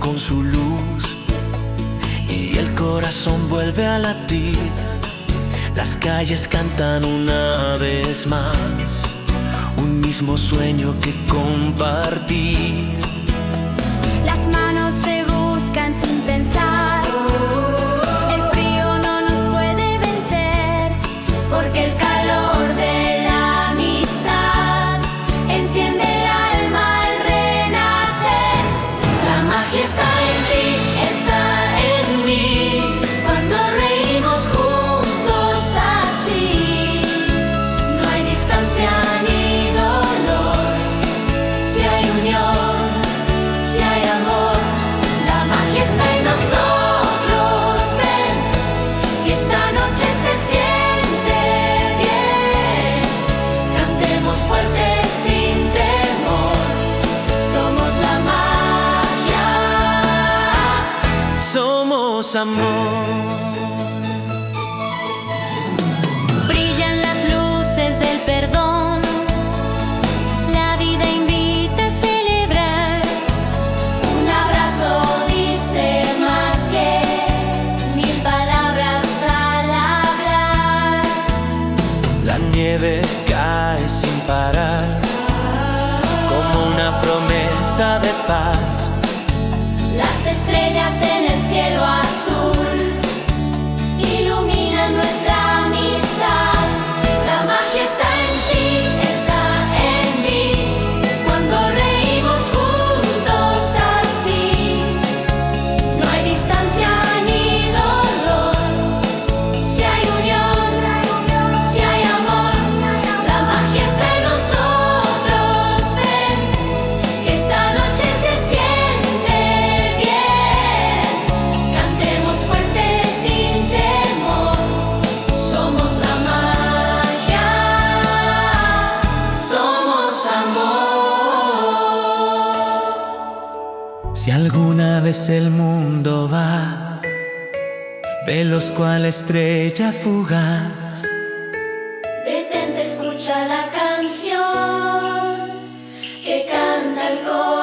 con su luz y el corazón vuelve a latir. Las calles cantan una vez más un mismo sueño que compartir. Las manos se buscan sin pensar. El frío no nos puede vencer, porque el calor de la amistad enciende el alma al renacer. La magia está en ti, está en mí, cuando reímos juntos así. No hay distancia ni dolor, si hay unión, si hay amor. La magia está en nosotros, ven, que esta noche se siente bien. Cantemos fuerte sin temor, somos la magia. Somos amor. Brillan las luces del perdón, la vida invita a celebrar. Un abrazo dice más que 1000 palabras al hablar. La nieve cae sin parar, como una promesa de paz. Las estrellas en el cielo azul iluminan nuestra amistad. La magia está en ti, está en mí, cuando reímos juntos así. No hay distancia ni dolor, si hay unión, si hay amor. La magia está en nosotros, ven, que esta noche se siente bien. Cantemos fuerte sin temor, somos la magia, somos amor. Si alguna vez el mundo va veloz cual estrella fugaz, Detente, escucha la canción que canta el corazón.